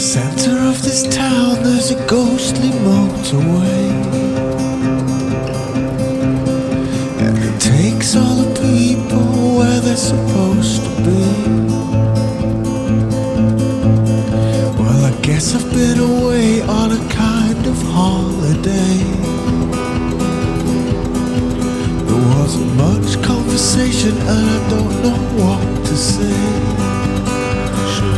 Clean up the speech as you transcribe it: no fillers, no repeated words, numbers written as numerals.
Center of this town, there's a ghostly motorway, and it takes all the people where they're supposed to be. Well, I guess I've been away on a kind of holiday. There wasn't much conversation and I don't know what to say.